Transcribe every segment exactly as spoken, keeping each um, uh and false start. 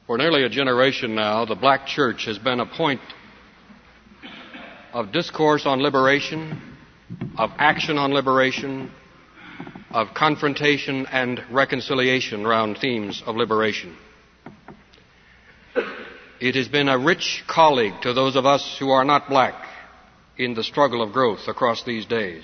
For nearly a generation now, the black church has been a point of discourse on liberation, of action on liberation, of confrontation and reconciliation around themes of liberation. It has been a rich colleague to those of us who are not black in the struggle of growth across these days.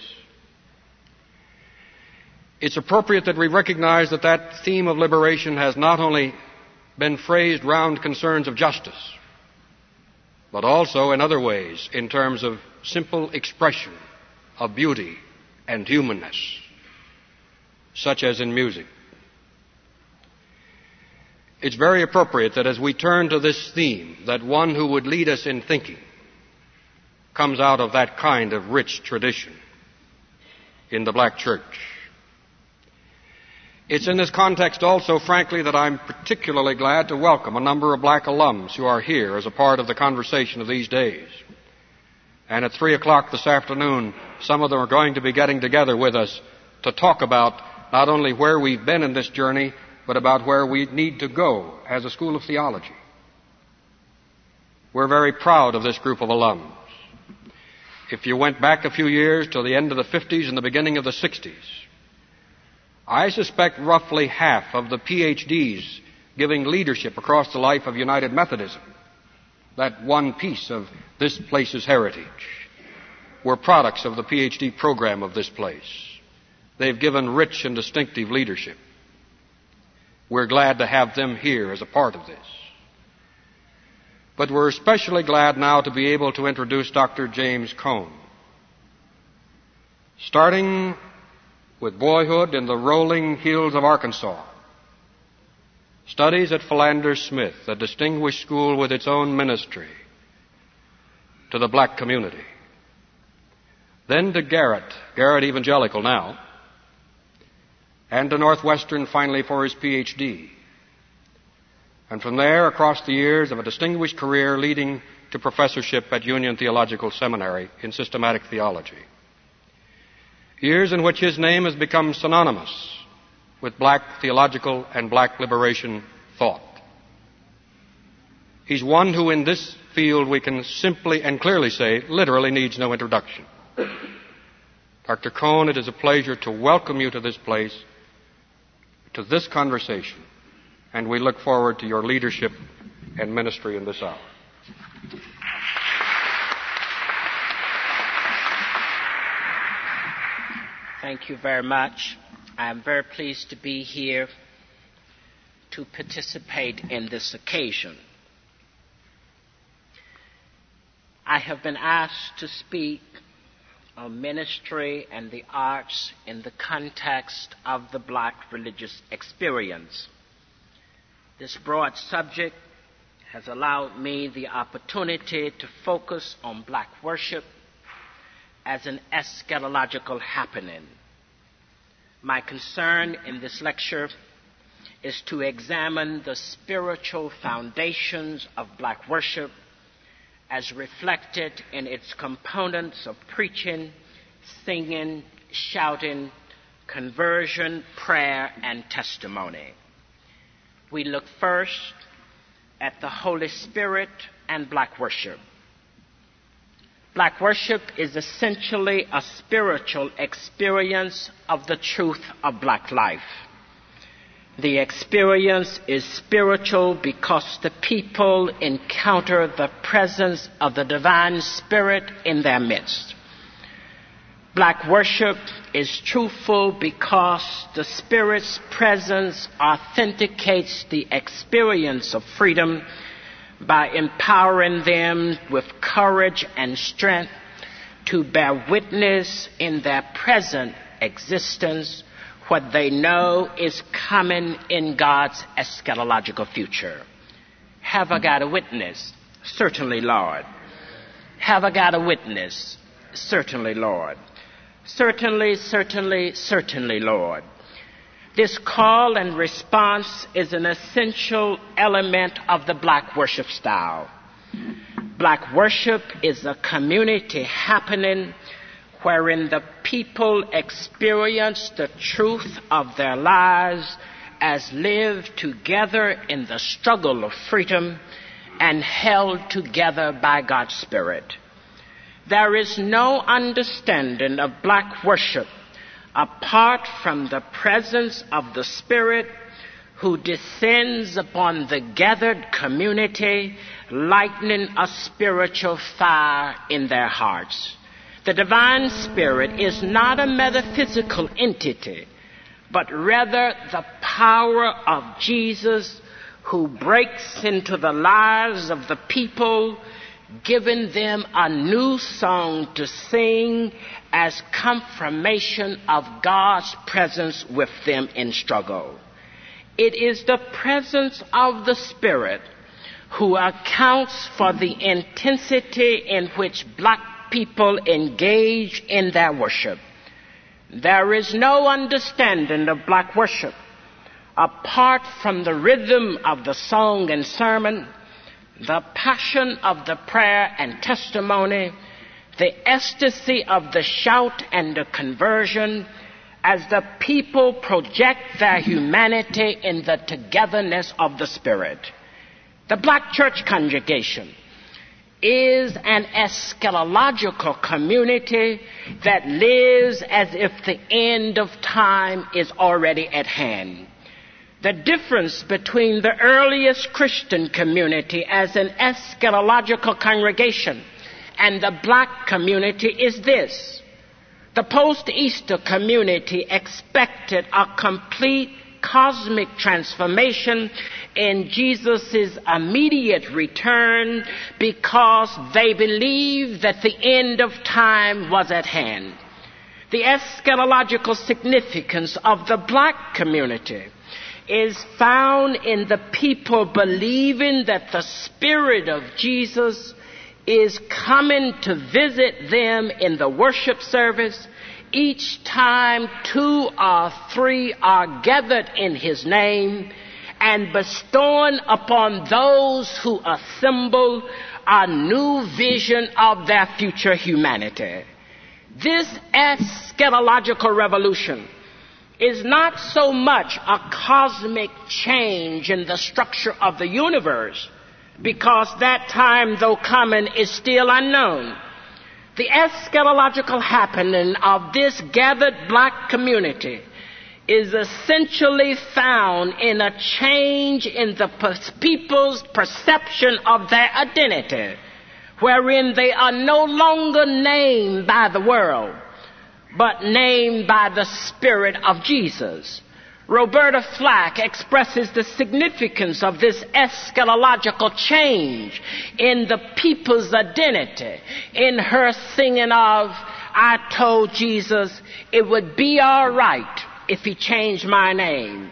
It's appropriate that we recognize that that theme of liberation has not only been phrased round concerns of justice, but also in other ways in terms of simple expression of beauty and humanness, such as in music. It's very appropriate that as we turn to this theme, that one who would lead us in thinking comes out of that kind of rich tradition in the black church. It's in this context also, frankly, that I'm particularly glad to welcome a number of black alums who are here as a part of the conversation of these days. And at three o'clock this afternoon, some of them are going to be getting together with us to talk about not only where we've been in this journey, but about where we need to go as a school of theology. We're very proud of this group of alums. If you went back a few years to the end of the fifties and the beginning of the sixties, I suspect roughly half of the P H Ds giving leadership across the life of United Methodism, that one piece of this place's heritage, were products of the P H D program of this place. They've given rich and distinctive leadership. We're glad to have them here as a part of this. But we're especially glad now to be able to introduce Doctor James Cone. Starting with boyhood in the rolling hills of Arkansas, studies at Philander Smith, a distinguished school with its own ministry to the black community. Then to Garrett, Garrett Evangelical now, and to Northwestern finally for his P H D. And from there, across the years of a distinguished career leading to professorship at Union Theological Seminary in systematic theology. Years in which his name has become synonymous with black theological and black liberation thought. He's one who in this field we can simply and clearly say literally needs no introduction. Doctor Cone, it is a pleasure to welcome you to this place, to this conversation, and we look forward to your leadership and ministry in this hour. Thank you very much. I am very pleased to be here to participate in this occasion. I have been asked to speak on ministry and the arts in the context of the black religious experience. This broad subject has allowed me the opportunity to focus on black worship as an eschatological happening. My concern in this lecture is to examine the spiritual foundations of black worship as reflected in its components of preaching, singing, shouting, conversion, prayer, and testimony. We look first at the Holy Spirit and black worship. Black worship is essentially a spiritual experience of the truth of black life. The experience is spiritual because the people encounter the presence of the divine Spirit in their midst. Black worship is truthful because the Spirit's presence authenticates the experience of freedom by empowering them with courage and strength to bear witness in their present existence what they know is coming in God's eschatological future. Have I got a witness? Certainly, Lord. Have I got a witness? Certainly, Lord. Certainly, certainly, certainly, Lord. This call and response is an essential element of the black worship style. Black worship is a community happening wherein the people experience the truth of their lives as lived together in the struggle of freedom and held together by God's Spirit. There is no understanding of black worship apart from the presence of the Spirit who descends upon the gathered community, lighting a spiritual fire in their hearts. The divine Spirit is not a metaphysical entity, but rather the power of Jesus who breaks into the lives of the people, giving them a new song to sing as confirmation of God's presence with them in struggle. It is the presence of the Spirit who accounts for the intensity in which black people engage in their worship. There is no understanding of black worship apart from the rhythm of the song and sermon, the passion of the prayer and testimony, the ecstasy of the shout and the conversion, as the people project their humanity in the togetherness of the Spirit. The black church congregation is an eschatological community that lives as if the end of time is already at hand. The difference between the earliest Christian community as an eschatological congregation and the black community is this. The post-Easter community expected a complete cosmic transformation in Jesus' immediate return because they believed that the end of time was at hand. The eschatological significance of the black community is found in the people believing that the Spirit of Jesus is coming to visit them in the worship service each time two or three are gathered in His name, and bestowing upon those who assemble a new vision of their future humanity. This eschatological revolution is not so much a cosmic change in the structure of the universe, because that time, though coming, is still unknown. The eschatological happening of this gathered black community is essentially found in a change in the people's perception of their identity, wherein they are no longer named by the world, but named by the Spirit of Jesus. Roberta Flack expresses the significance of this eschatological change in the people's identity in her singing of, I told Jesus it would be all right if He changed my name.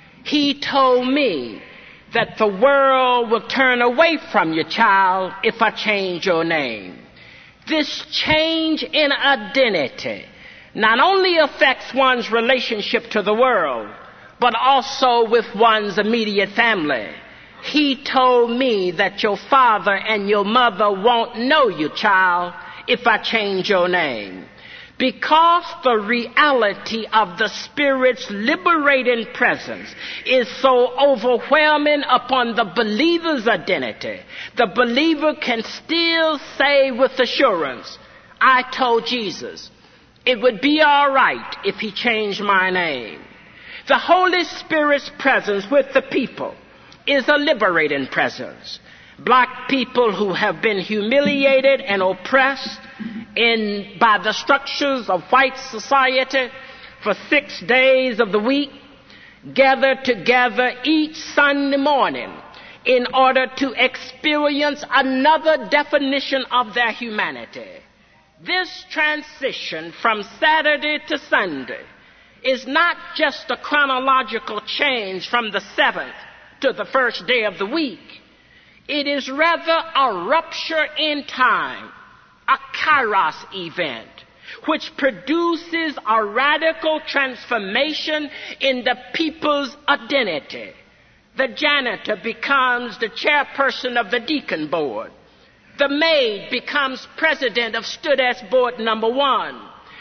He told me that the world will turn away from you, child, if I change your name. This change in identity not only affects one's relationship to the world, but also with one's immediate family. He told me that your father and your mother won't know you, child, if I change your name. Because the reality of the Spirit's liberating presence is so overwhelming upon the believer's identity, the believer can still say with assurance, I told Jesus it would be all right if He changed my name. The Holy Spirit's presence with the people is a liberating presence. Black people who have been humiliated and oppressed in by the structures of white society for six days of the week gather together each Sunday morning in order to experience another definition of their humanity. This transition from Saturday to Sunday is not just a chronological change from the seventh to the first day of the week. It is rather a rupture in time, a kairos event, which produces a radical transformation in the people's identity. The janitor becomes the chairperson of the deacon board. The maid becomes president of Studess Board number one.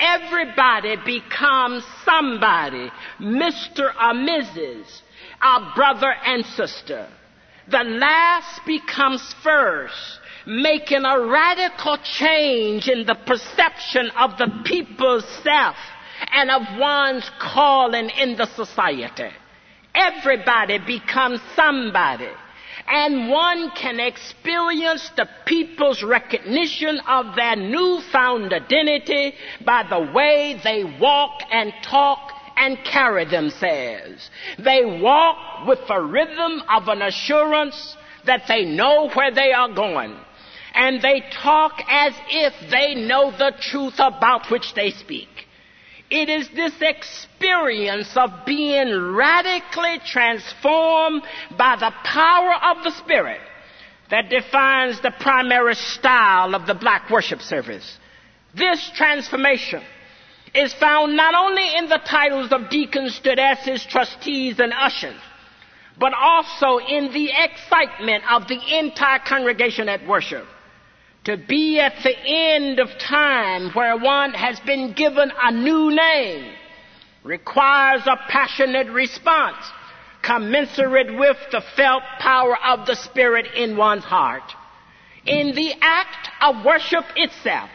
everybody becomes somebody, Mister or Missus, our brother and sister. The last becomes first, making a radical change in the perception of the people's self and of one's calling in the society. Everybody becomes somebody, and one can experience the people's recognition of their newfound identity by the way they walk and talk and carry themselves. They walk with a rhythm of an assurance that they know where they are going, and they talk as if they know the truth about which they speak. It is this experience of being radically transformed by the power of the Spirit that defines the primary style of the black worship service. This transformation is found not only in the titles of deacons, studesses, trustees, and ushers, but also in the excitement of the entire congregation at worship. To be at the end of time where one has been given a new name requires a passionate response commensurate with the felt power of the Spirit in one's heart. In the act of worship itself,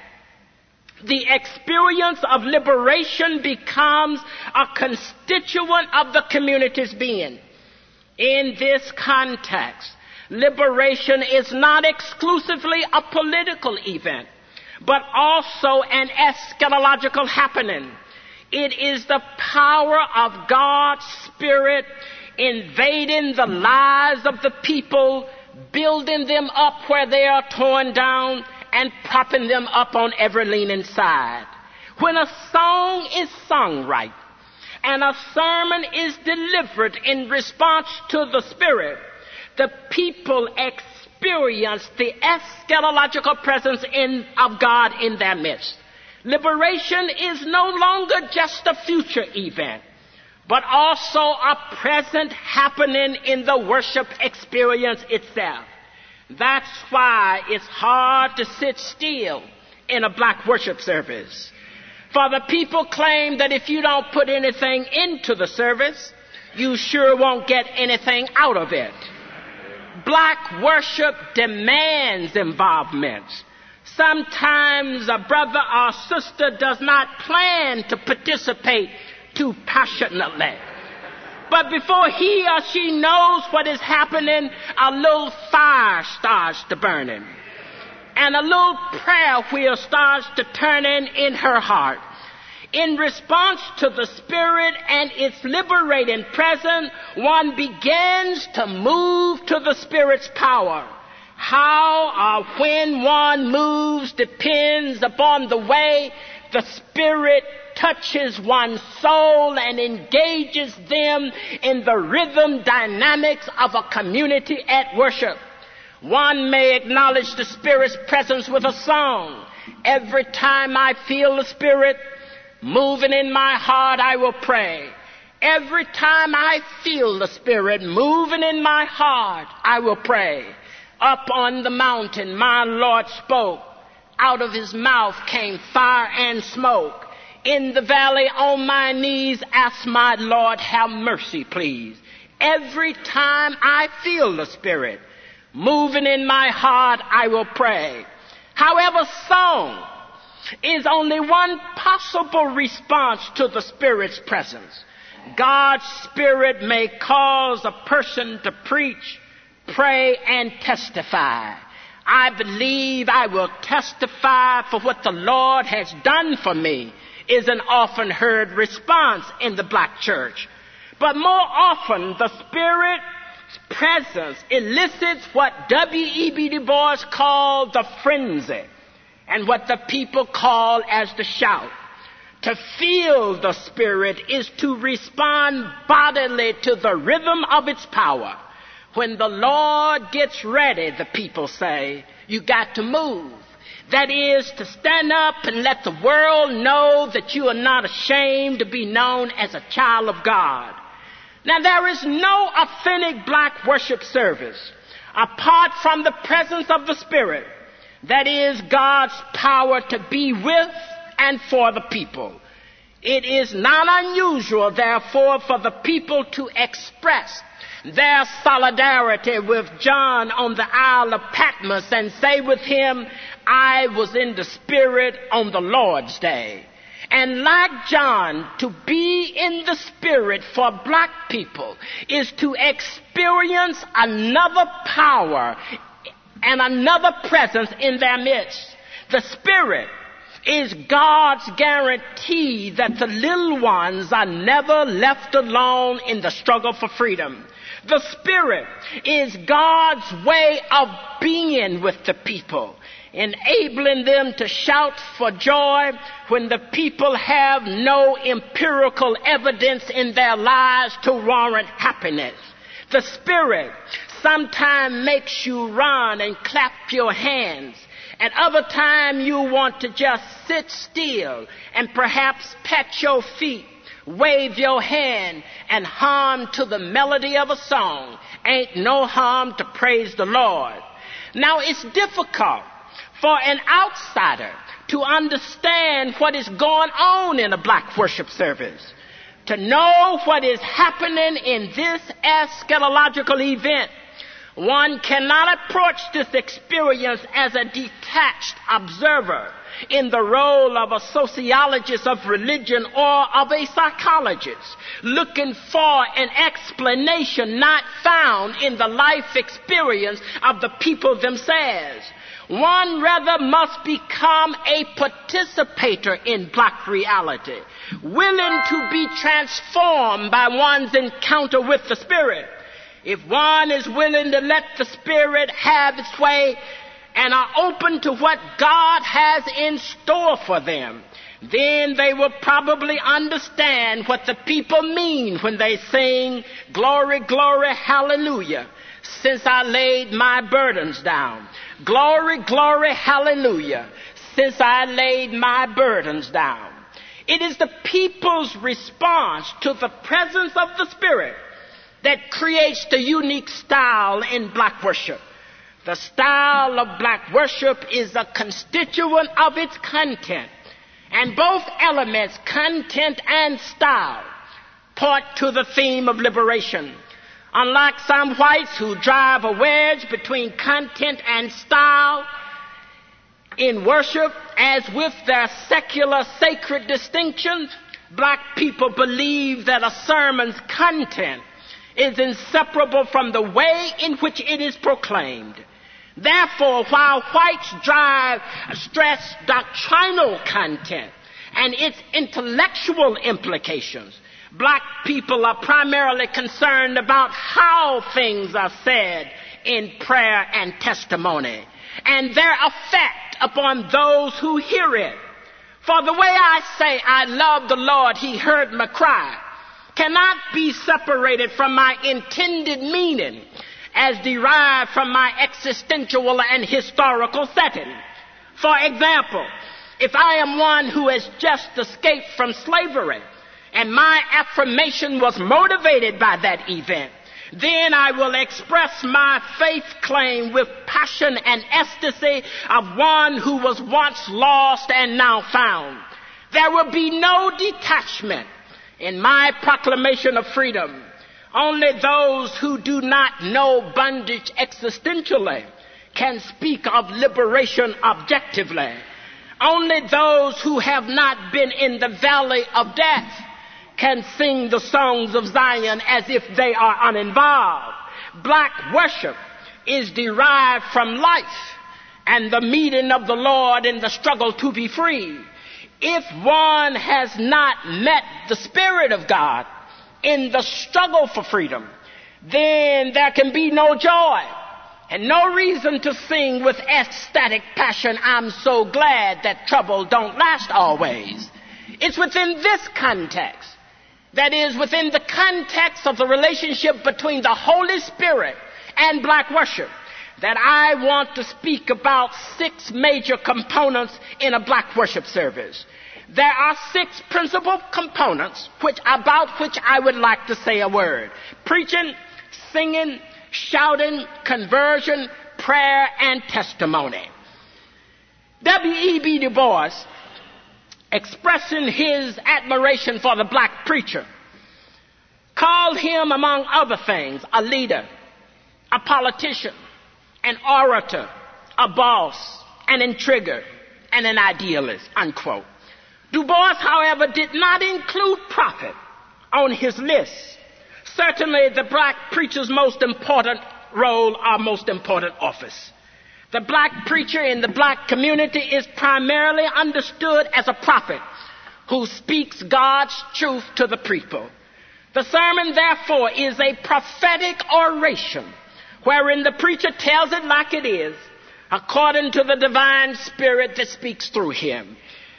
the experience of liberation becomes a constituent of the community's being. In this context, liberation is not exclusively a political event, but also an eschatological happening. It is the power of God's Spirit invading the lives of the people, building them up where they are torn down, and propping them up on every leaning side. When a song is sung right, and a sermon is delivered in response to the Spirit, the people experience the eschatological presence in, of God in their midst. Liberation is no longer just a future event, but also a present happening in the worship experience itself. That's why it's hard to sit still in a black worship service. For the people claim that if you don't put anything into the service, you sure won't get anything out of it. Black worship demands involvement. Sometimes a brother or sister does not plan to participate too passionately. But before he or she knows what is happening, a little fire starts to burning. And a little prayer wheel starts to turning in her heart. In response to the Spirit and its liberating presence, one begins to move to the Spirit's power. How or when one moves depends upon the way the Spirit touches one's soul and engages them in the rhythm dynamics of a community at worship. One may acknowledge the Spirit's presence with a song. Every time I feel the Spirit moving in my heart, I will pray. Every time I feel the Spirit moving in my heart, I will pray. Up on the mountain, my Lord spoke. Out of his mouth came fire and smoke. In the valley, on my knees, ask my Lord, have mercy, please. Every time I feel the Spirit moving in my heart, I will pray. However, song is only one possible response to the Spirit's presence. God's Spirit may cause a person to preach, pray, and testify. I believe I will testify for what the Lord has done for me is an often heard response in the black church. But more often, the Spirit's presence elicits what W E B Du Bois called the frenzy, and what the people call as the shout. To feel the Spirit is to respond bodily to the rhythm of its power. When the Lord gets ready, the people say, you got to move. That is, to stand up and let the world know that you are not ashamed to be known as a child of God. Now, there is no authentic black worship service apart from the presence of the Spirit. That is, God's power to be with and for the people. It is not unusual, therefore, for the people to express their solidarity with John on the Isle of Patmos and say with him, I was in the Spirit on the Lord's day. And like John, to be in the Spirit for black people is to experience another power and another presence in their midst. The Spirit is God's guarantee that the little ones are never left alone in the struggle for freedom. The Spirit is God's way of being with the people, enabling them to shout for joy when the people have no empirical evidence in their lives to warrant happiness. The Spirit sometimes makes you run and clap your hands. At other time you want to just sit still and perhaps pat your feet, wave your hand, and hum to the melody of a song. Ain't no harm to praise the Lord. Now it's difficult for an outsider to understand what is going on in a black worship service, to know what is happening in this eschatological event. One cannot approach this experience as a detached observer in the role of a sociologist of religion or of a psychologist, looking for an explanation not found in the life experience of the people themselves. One rather must become a participator in black reality, willing to be transformed by one's encounter with the Spirit. If one is willing to let the Spirit have its way and are open to what God has in store for them, then they will probably understand what the people mean when they sing, glory, glory, hallelujah, since I laid my burdens down. Glory, glory, hallelujah, since I laid my burdens down. It is the people's response to the presence of the Spirit that creates the unique style in black worship. The style of black worship is a constituent of its content, and both elements, content and style, point to the theme of liberation. Unlike some whites who drive a wedge between content and style in worship, as with their secular sacred distinctions, black people believe that a sermon's content is inseparable from the way in which it is proclaimed. Therefore, while whites drive stress doctrinal content and its intellectual implications, black people are primarily concerned about how things are said in prayer and testimony and their effect upon those who hear it. For the way I say, I love the Lord, he heard my cry, cannot be separated from my intended meaning as derived from my existential and historical setting. For example, if I am one who has just escaped from slavery and my affirmation was motivated by that event, then I will express my faith claim with passion and ecstasy of one who was once lost and now found. There will be no detachment in my proclamation of freedom. Only those who do not know bondage existentially can speak of liberation objectively. Only those who have not been in the valley of death can sing the songs of Zion as if they are uninvolved. Black worship is derived from life and the meeting of the Lord in the struggle to be free. If one has not met the Spirit of God in the struggle for freedom, then there can be no joy and no reason to sing with ecstatic passion, I'm so glad that trouble don't last always. It's within this context, that is, within the context of the relationship between the Holy Spirit and black worship, that I want to speak about six major components in a black worship service. There are six principal components which, about which I would like to say a word. Preaching, singing, shouting, conversion, prayer, and testimony. W E B Du Bois expressing his admiration for the black preacher, called him, among other things, a leader, a politician, an orator, a boss, an intriguer, and an idealist, unquote. Du Bois, however, did not include prophet on his list. Certainly the black preacher's most important role or most important office. The black preacher in the black community is primarily understood as a prophet who speaks God's truth to the people. The sermon, therefore, is a prophetic oration wherein the preacher tells it like it is, according to the divine spirit that speaks through him.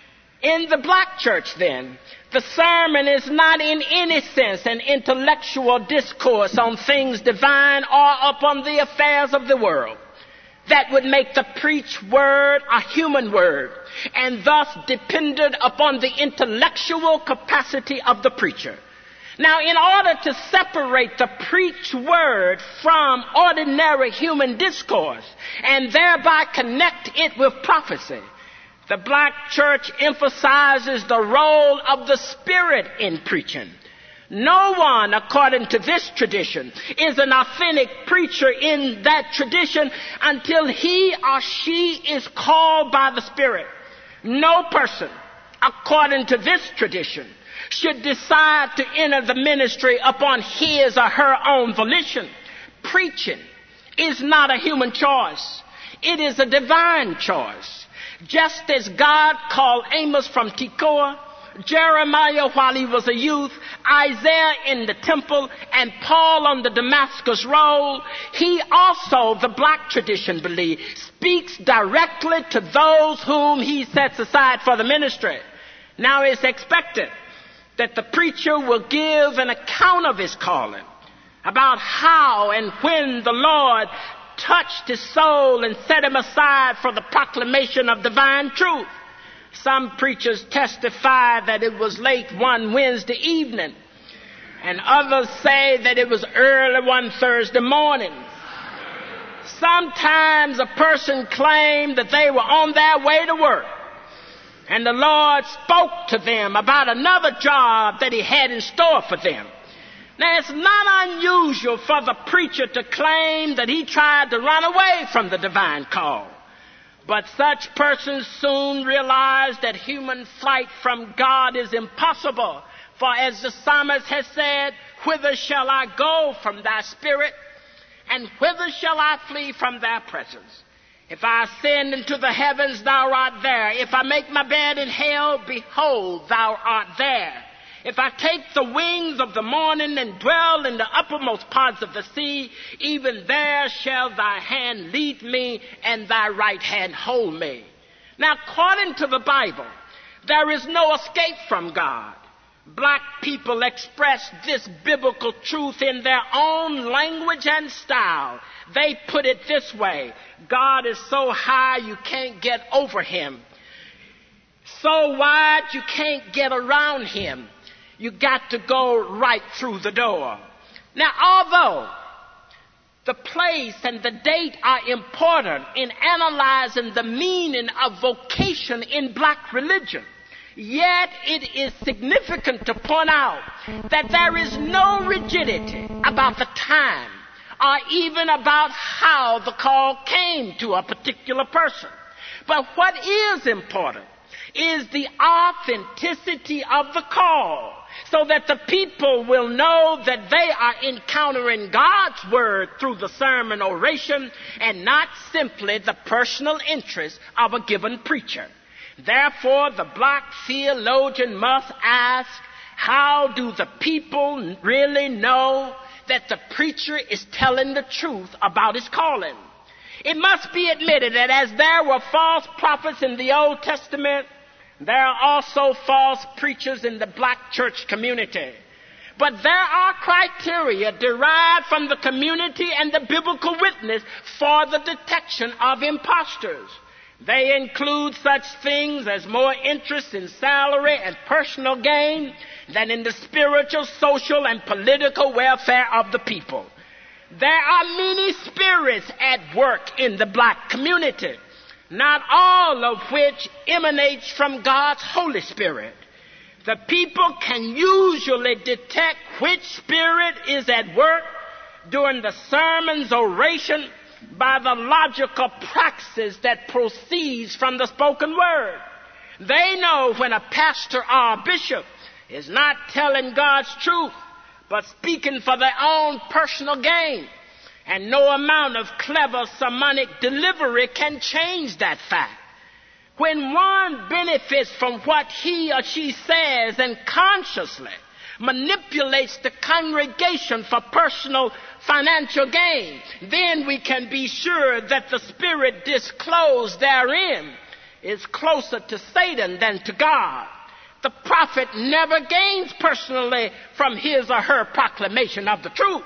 In the black church, then, the sermon is not in any sense an intellectual discourse on things divine or upon the affairs of the world. That would make the preached word a human word, and thus dependent upon the intellectual capacity of the preacher. Now, in order to separate the preached word from ordinary human discourse and thereby connect it with prophecy, the black church emphasizes the role of the Spirit in preaching. No one, according to this tradition, is an authentic preacher in that tradition until he or she is called by the Spirit. No person, according to this tradition, should decide to enter the ministry upon his or her own volition. Preaching is not a human choice. It is a divine choice. Just as God called Amos from Tekoa, Jeremiah while he was a youth, Isaiah in the temple, and Paul on the Damascus road, he also, the black tradition believes, speaks directly to those whom he sets aside for the ministry. Now it's expected that the preacher will give an account of his calling, about how and when the Lord touched his soul and set him aside for the proclamation of divine truth. Some preachers testify that it was late one Wednesday evening, and others say that it was early one Thursday morning. Sometimes a person claimed that they were on their way to work, and the Lord spoke to them about another job that he had in store for them. Now, it's not unusual for the preacher to claim that he tried to run away from the divine call. But such persons soon realize that human flight from God is impossible. For as the psalmist has said, "Whither shall I go from thy spirit? And whither shall I flee from thy presence? If I ascend into the heavens, thou art there. If I make my bed in hell, behold, thou art there. If I take the wings of the morning and dwell in the uppermost parts of the sea, even there shall thy hand lead me and thy right hand hold me." Now, according to the Bible, there is no escape from God. Black people express this biblical truth in their own language and style. They put it this way: God is so high you can't get over him, so wide you can't get around him. You got to go right through the door. Now, although the place and the date are important in analyzing the meaning of vocation in black religion, yet it is significant to point out that there is no rigidity about the time or even about how the call came to a particular person. But what is important is the authenticity of the call, so that the people will know that they are encountering God's word through the sermon oration and not simply the personal interest of a given preacher. Therefore, the black theologian must ask, how do the people really know that the preacher is telling the truth about his calling? It must be admitted that as there were false prophets in the Old Testament, there are also false preachers in the black church community. But there are criteria derived from the community and the biblical witness for the detection of imposters. They include such things as more interest in salary and personal gain than in the spiritual, social, and political welfare of the people. There are many spirits at work in the black community. not all of which emanates from God's Holy Spirit. The people can usually detect which spirit is at work during the sermon's oration by the logical praxis that proceeds from the spoken word. They know when a pastor or a bishop is not telling God's truth, but speaking for their own personal gain. And no amount of clever sermonic delivery can change that fact. When one benefits from what he or she says and consciously manipulates the congregation for personal financial gain, then we can be sure that the spirit disclosed therein is closer to Satan than to God. The prophet never gains personally from his or her proclamation of the truth.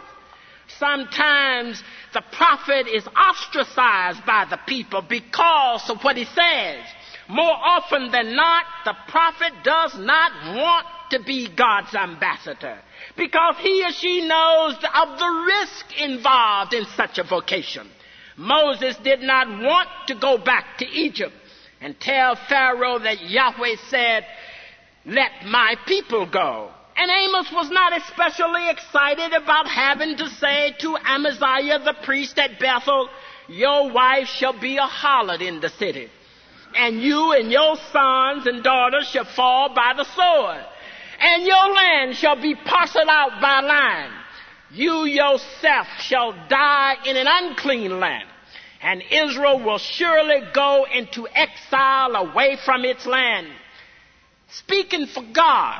Sometimes the prophet is ostracized by the people because of what he says. More often than not, the prophet does not want to be God's ambassador because he or she knows of the risk involved in such a vocation. Moses did not want to go back to Egypt and tell Pharaoh that Yahweh said, "Let my people go." And Amos was not especially excited about having to say to Amaziah the priest at Bethel, "Your wife shall be a harlot in the city, and you and your sons and daughters shall fall by the sword, and your land shall be parceled out by lion. You yourself shall die in an unclean land, and Israel will surely go into exile away from its land." Speaking for God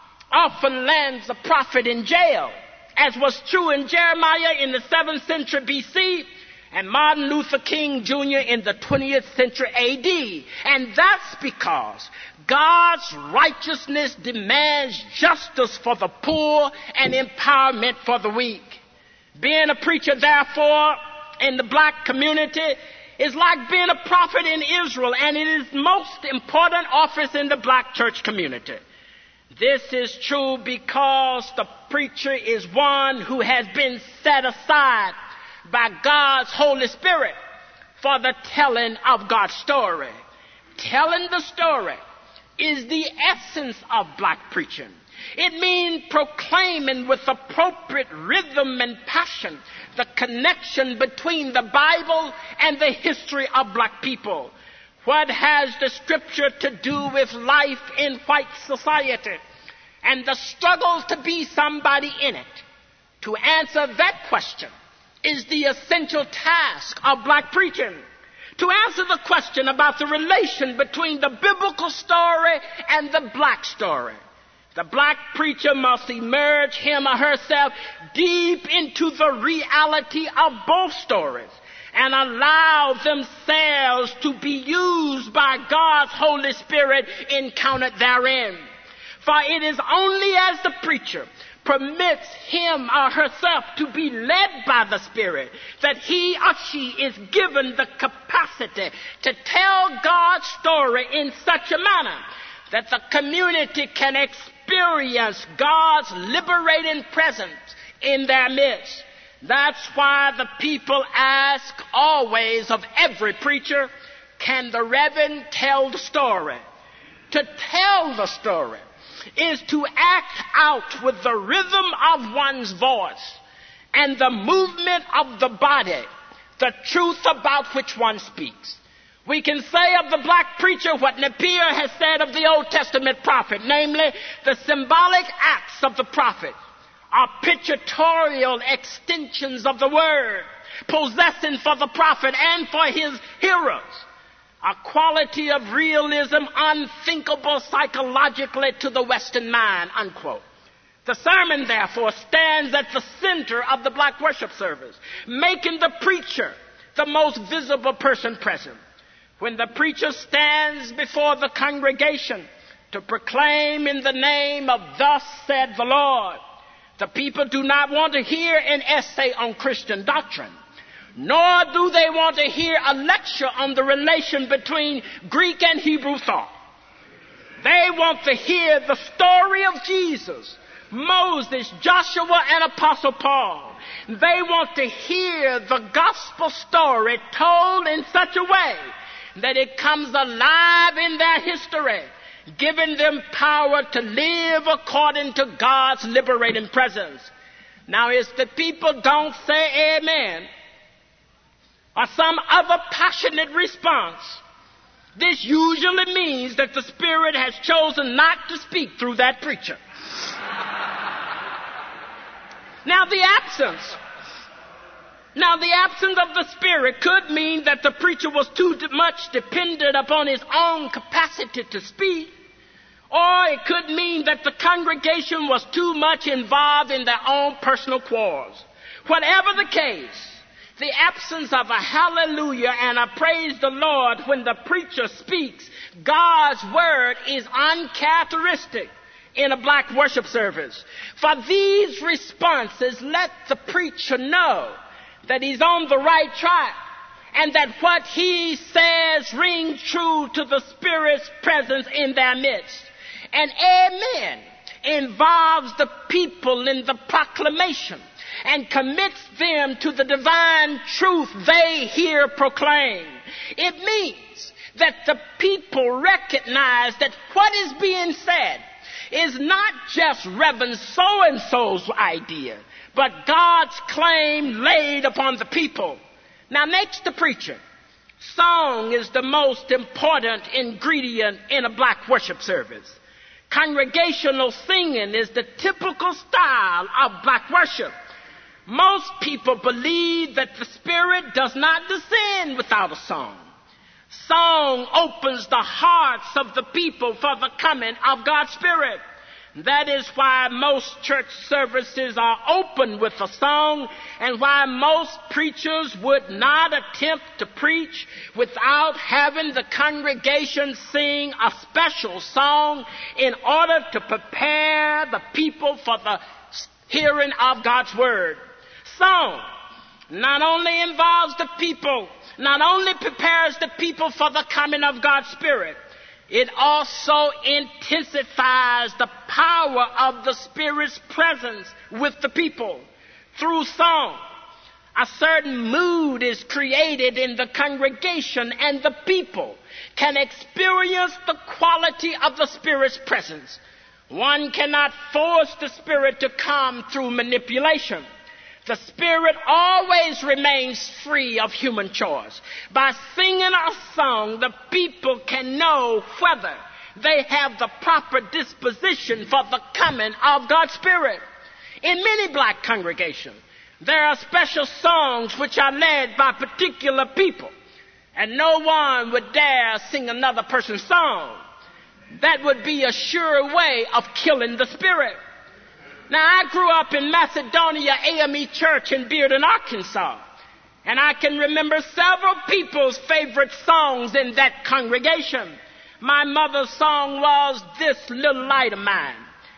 often lands a prophet in jail, as was true in Jeremiah in the seventh century B C and Martin Luther King Junior in the twentieth century A D. And that's because God's righteousness demands justice for the poor and empowerment for the weak. Being a preacher, therefore, in the black community is like being a prophet in Israel, and it is the most important office in the black church community. This is true because the preacher is one who has been set aside by God's Holy Spirit for the telling of God's story. Telling the story is the essence of black preaching. It means proclaiming with appropriate rhythm and passion the connection between the Bible and the history of black people. What has the scripture to do with life in white society and the struggle to be somebody in it? To answer that question is the essential task of black preaching. To answer the question about the relation between the biblical story and the black story, the black preacher must immerse him or herself deep into the reality of both stories and allow themselves to be used by God's Holy Spirit encountered therein. For it is only as the preacher permits him or herself to be led by the Spirit that he or she is given the capacity to tell God's story in such a manner that the community can experience God's liberating presence in their midst. That's why the people ask always of every preacher, can the Reverend tell the story? To tell the story is to act out with the rhythm of one's voice and the movement of the body the truth about which one speaks. We can say of the black preacher what Napier has said of the Old Testament prophet, namely, the symbolic acts of the prophet are pictorial extensions of the word, possessing for the prophet and for his hearers a quality of realism unthinkable psychologically to the Western mind, unquote. The sermon, therefore, stands at the center of the black worship service, making the preacher the most visible person present. When the preacher stands before the congregation to proclaim in the name of "Thus said the Lord," the people do not want to hear an essay on Christian doctrine, nor do they want to hear a lecture on the relation between Greek and Hebrew thought. They want to hear the story of Jesus, Moses, Joshua, and Apostle Paul. They want to hear the gospel story told in such a way that it comes alive in their history, giving them power to live according to God's liberating presence. Now, if the people don't say amen or some other passionate response, this usually means that the Spirit has chosen not to speak through that preacher. Now, the absence Now, the absence of the Spirit could mean that the preacher was too much dependent upon his own capacity to speak, or it could mean that the congregation was too much involved in their own personal quarrels. Whatever the case, the absence of a hallelujah and a praise the Lord when the preacher speaks God's word is uncharacteristic in a black worship service. For these responses let the preacher know that he's on the right track, and that what he says rings true to the Spirit's presence in their midst. And amen involves the people in the proclamation and commits them to the divine truth they hear proclaimed. It means that the people recognize that what is being said is not just Reverend so-and-so's idea, but God's claim laid upon the people. Now, next to preacher, song is the most important ingredient in a black worship service. Congregational singing is the typical style of black worship. Most people believe that the Spirit does not descend without a song. Song opens the hearts of the people for the coming of God's Spirit. That is why most church services are open with a song, and why most preachers would not attempt to preach without having the congregation sing a special song in order to prepare the people for the hearing of God's word. Song not only involves the people, not only prepares the people for the coming of God's Spirit, it also intensifies the power of the Spirit's presence with the people. Through song, a certain mood is created in the congregation, and the people can experience the quality of the Spirit's presence. One cannot force the Spirit to come through manipulation. The Spirit always remains free of human choice. By singing a song, the people can know whether they have the proper disposition for the coming of God's Spirit. In many black congregations, there are special songs which are led by particular people, and no one would dare sing another person's song. That would be a sure way of killing the Spirit. Now, I grew up in Macedonia A M E Church in Bearden, Arkansas, and I can remember several people's favorite songs in that congregation. My mother's song was "This Little Light of Mine,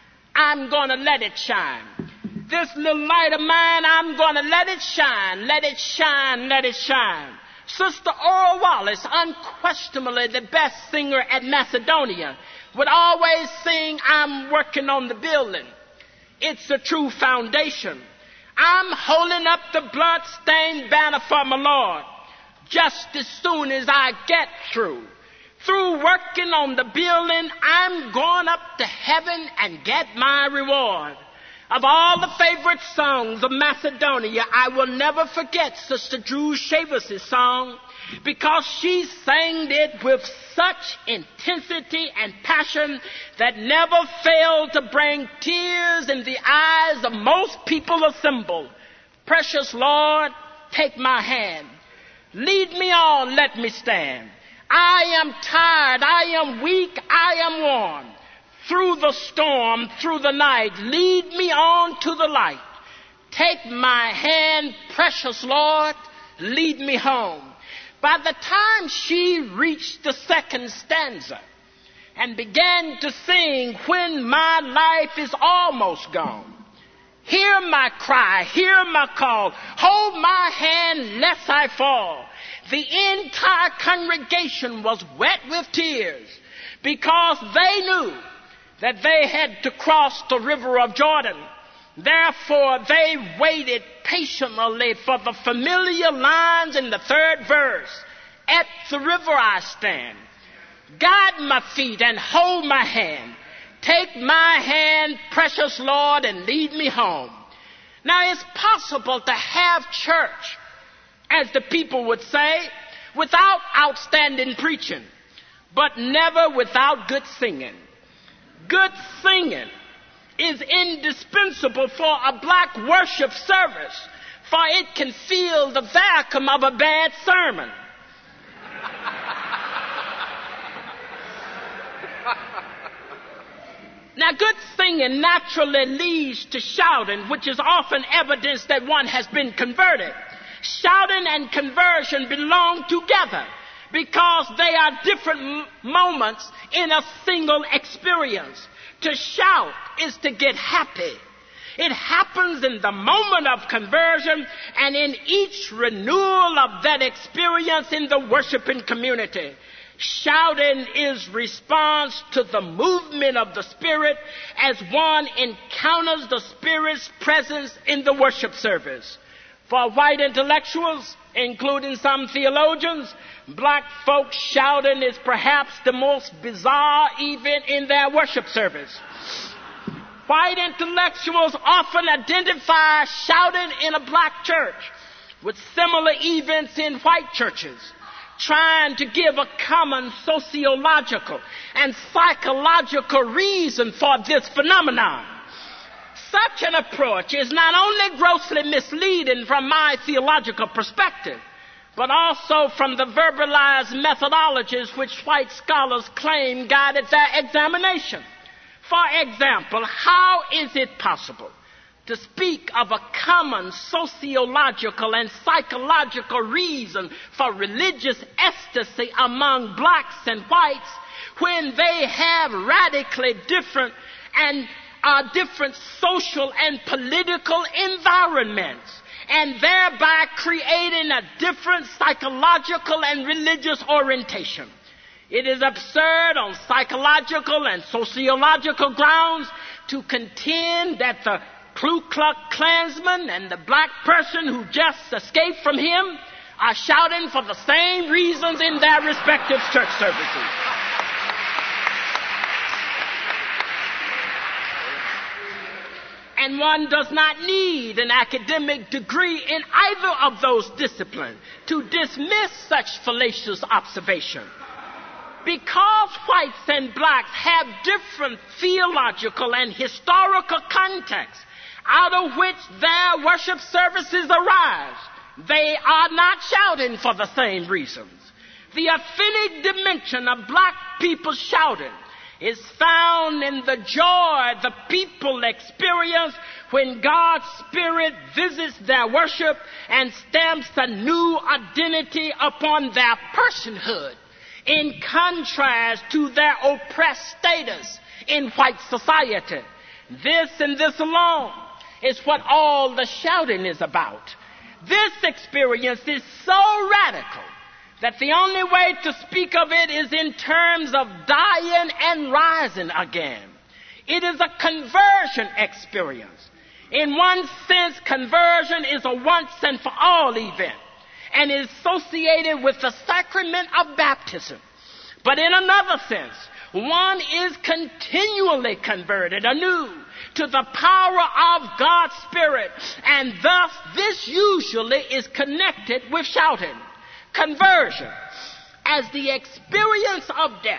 I'm Gonna Let It Shine. This little light of mine, I'm gonna let it shine, let it shine, let it shine." Sister Oral Wallace, unquestionably the best singer at Macedonia, would always sing "I'm Working on the Building. It's a true foundation. I'm holding up the blood-stained banner for my Lord. Just as soon as I get through, through working on the building, I'm going up to heaven and get my reward." Of all the favorite songs of Macedonia, I will never forget Sister Drew Chavis' song, because she sang it with such intensity and passion that never failed to bring tears in the eyes of most people assembled. "Precious Lord, take my hand. Lead me on, let me stand. I am tired, I am weak, I am worn. Through the storm, through the night, lead me on to the light. Take my hand, precious Lord, lead me home." By the time she reached the second stanza and began to sing, "When my life is almost gone, hear my cry, hear my call, hold my hand lest I fall," the entire congregation was wet with tears, because they knew that they had to cross the river of Jordan. Therefore, they waited patiently for the familiar lines in the third verse. At the river I stand. Guide my feet and hold my hand. Take my hand, precious Lord, and lead me home. Now, it's possible to have church, as the people would say, without outstanding preaching, but never without good singing. Good singing is indispensable for a black worship service, for it can fill the vacuum of a bad sermon. Now, good singing naturally leads to shouting, which is often evidence that one has been converted. Shouting and conversion belong together because they are different m- moments in a single experience. To shout is to get happy. It happens in the moment of conversion and in each renewal of that experience in the worshiping community. Shouting is response to the movement of the Spirit as one encounters the Spirit's presence in the worship service. For white intellectuals, including some theologians, black folks shouting is perhaps the most bizarre event in their worship service. White intellectuals often identify shouting in a black church with similar events in white churches, trying to give a common sociological and psychological reason for this phenomenon. Such an approach is not only grossly misleading from my theological perspective, but also from the verbalized methodologies which white scholars claim guided their examination. For example, how is it possible to speak of a common sociological and psychological reason for religious ecstasy among blacks and whites when they have radically different and uh, different social and political environments, and thereby creating a different psychological and religious orientation? It is absurd on psychological and sociological grounds to contend that the Ku Klux Klansman and the black person who just escaped from him are shouting for the same reasons in their respective church services. And one does not need an academic degree in either of those disciplines to dismiss such fallacious observation. Because whites and blacks have different theological and historical contexts out of which their worship services arise, they are not shouting for the same reasons. The authentic dimension of black people shouting is found in the joy the people experience when God's Spirit visits their worship and stamps a new identity upon their personhood, in contrast to their oppressed status in white society. This and this alone is what all the shouting is about. This experience is so radical that the only way to speak of it is in terms of dying and rising again. It is a conversion experience. In one sense, conversion is a once and for all event and is associated with the sacrament of baptism. But in another sense, one is continually converted anew to the power of God's Spirit, and thus this usually is connected with shouting. Conversion, as the experience of death,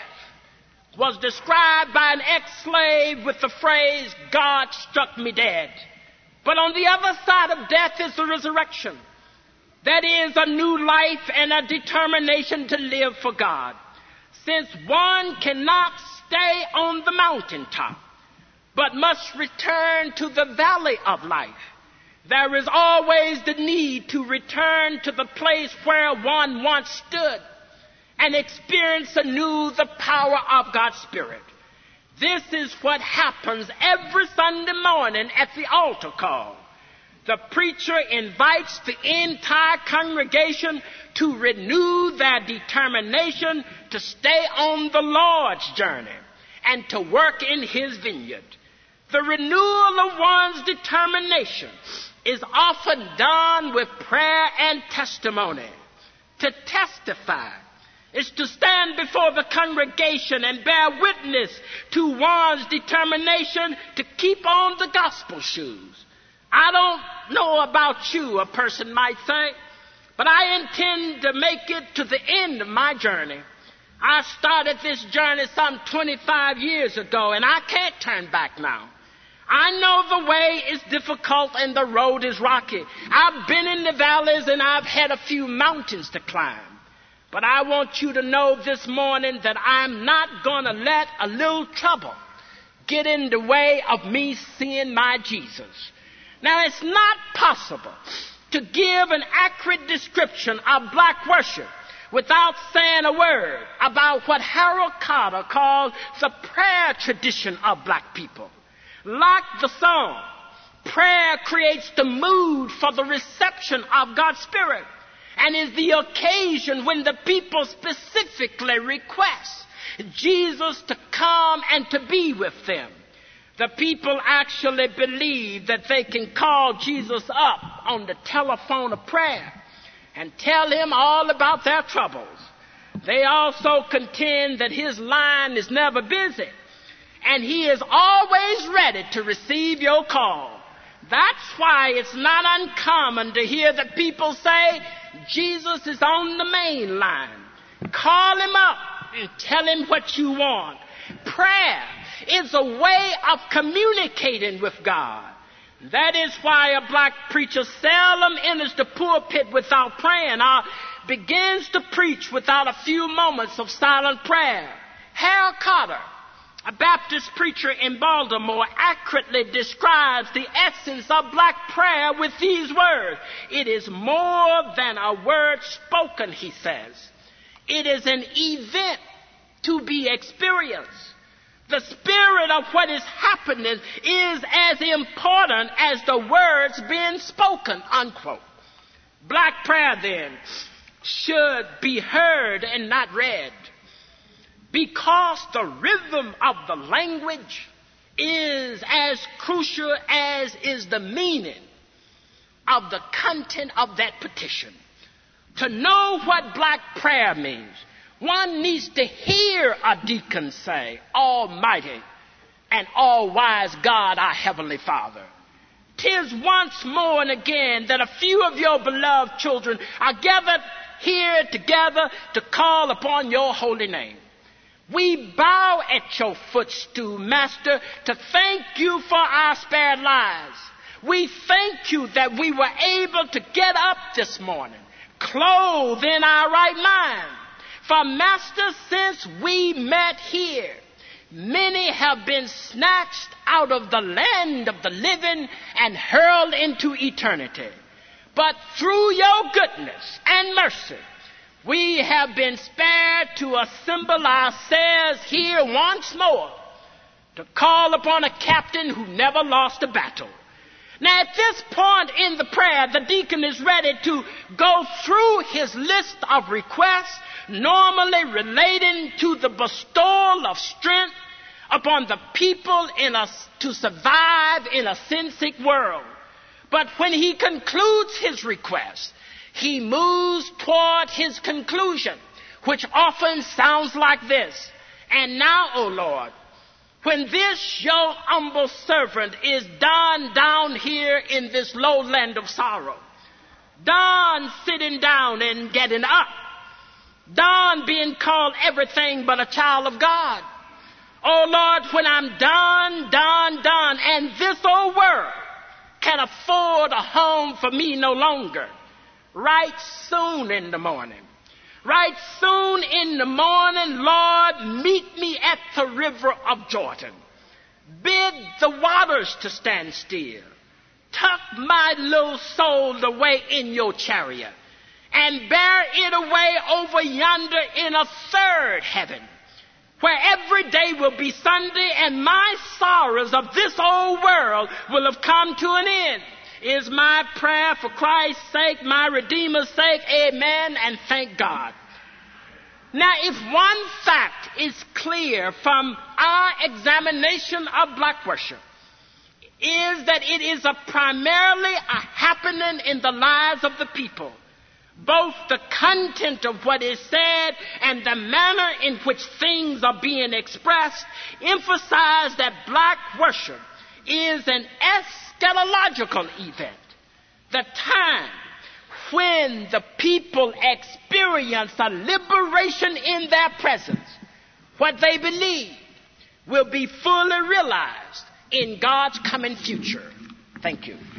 was described by an ex-slave with the phrase, "God struck me dead." But on the other side of death is the resurrection. That is a new life and a determination to live for God. Since one cannot stay on the mountaintop, but must return to the valley of life, there is always the need to return to the place where one once stood and experience anew the power of God's Spirit. This is what happens every Sunday morning at the altar call. The preacher invites the entire congregation to renew their determination to stay on the Lord's journey and to work in His vineyard. The renewal of one's determination is often done with prayer and testimony. To test testify. It's to stand before the congregation and bear witness to one's determination to keep on the gospel shoes. I don't know about you, a person might say, but I intend to make it to the end of my journey. I started this journey some twenty-five years ago, and I can't turn back now. I know the way is difficult and the road is rocky. I've been in the valleys and I've had a few mountains to climb. But I want you to know this morning that I'm not going to let a little trouble get in the way of me seeing my Jesus. Now, it's not possible to give an accurate description of black worship without saying a word about what Harold Carter called the prayer tradition of black people. Like the song, prayer creates the mood for the reception of God's Spirit and is the occasion when the people specifically request Jesus to come and to be with them. The people actually believe that they can call Jesus up on the telephone of prayer and tell him all about their troubles. They also contend that his line is never busy and he is always ready to receive your call. That's why it's not uncommon to hear the people say, Jesus is on the main line. Call him up and tell him what you want. Prayer is a way of communicating with God. That is why a black preacher seldom enters the pulpit without praying or begins to preach without a few moments of silent prayer. Harold Carter, a Baptist preacher in Baltimore, accurately describes the essence of black prayer with these words. It is more than a word spoken, he says. It is an event to be experienced. The spirit of what is happening is as important as the words being spoken, unquote. Black prayer, then, should be heard and not read, because the rhythm of the language is as crucial as is the meaning of the content of that petition. To know what black prayer means, one needs to hear a deacon say, Almighty and all-wise God, our Heavenly Father. 'Tis once more and again that a few of your beloved children are gathered here together to call upon your holy name. We bow at your footstool, Master, to thank you for our spared lives. We thank you that we were able to get up this morning, clothed in our right mind. For, Master, since we met here, many have been snatched out of the land of the living and hurled into eternity. But through your goodness and mercy, we have been spared to assemble ourselves here once more to call upon a captain who never lost a battle. Now, at this point in the prayer, the deacon is ready to go through his list of requests, normally relating to the bestowal of strength upon the people in a, to survive in a sin-sick world. But when he concludes his request, he moves toward his conclusion, which often sounds like this. And now, O Lord, when this your humble servant is done down here in this low land of sorrow, done sitting down and getting up, done being called everything but a child of God. Oh Lord, when I'm done, done, done, and this old world can afford a home for me no longer, right soon in the morning, right soon in the morning, Lord, meet me at the river of Jordan. Bid the waters to stand still. Tuck my little soul away in your chariot and bear it away over yonder in a third heaven, where every day will be Sunday and my sorrows of this old world will have come to an end. Is my prayer for Christ's sake, my Redeemer's sake. Amen, and thank God. Now, if one fact is clear from our examination of black worship, is that it is a primarily a happening in the lives of the people. Both the content of what is said and the manner in which things are being expressed emphasize that black worship is an eschatological event, the time when the people experience a liberation in their presence. What they believe will be fully realized in God's coming future. Thank you.